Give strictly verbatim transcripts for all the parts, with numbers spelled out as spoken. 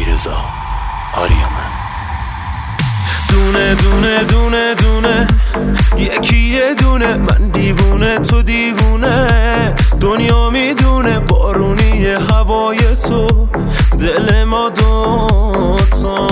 علیرضا آریامن. دونه دونه دونه دونه یکی یه دونه، من دیوونه تو دیوونه، دنیا میدونه بارونی هوای تو، دل ما دوتا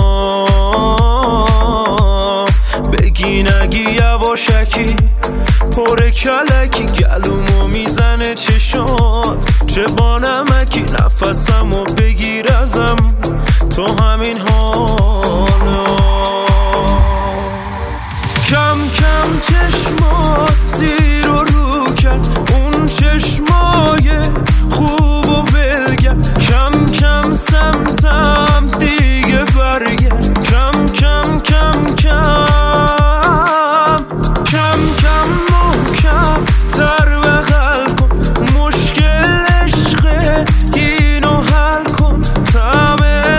بگی نگی یواشکی پر کلکی، گلومو میزنه چشات چه با نمکی، نفسمو بگیر ازم تو همین حالا. کم کم چشمات دیر و رو کرد، اون چشمای خوب و ولگرد، کم کم سمتم دیگه برگرد، کم کم کم کم کم کم محکم تر بغل کن، مشکل عشقه اینو حل کن، طعم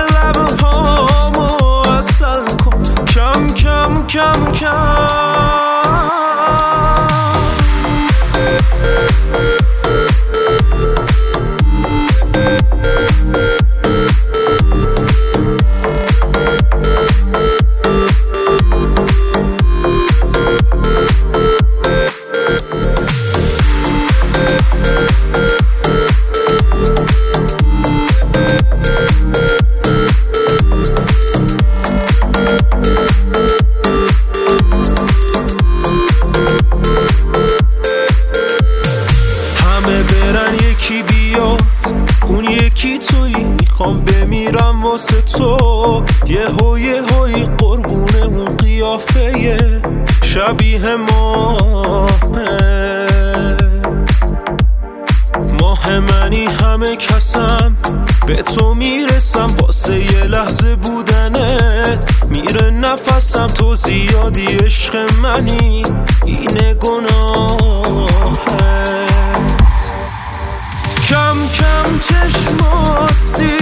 لبهامو عسل کن، کم کم کم کم. یکی بیاد اون یکی تویی، میخوام بمیرم واسه تو، یه هوی هوی قربونه اون قیافه شبیه ماهه، ماه منی همه کسم به تو میرسم، واسه یه لحظه بودنت میره نفسم، تو زیادی عشق منی اینه گناهه. کم کم چشمات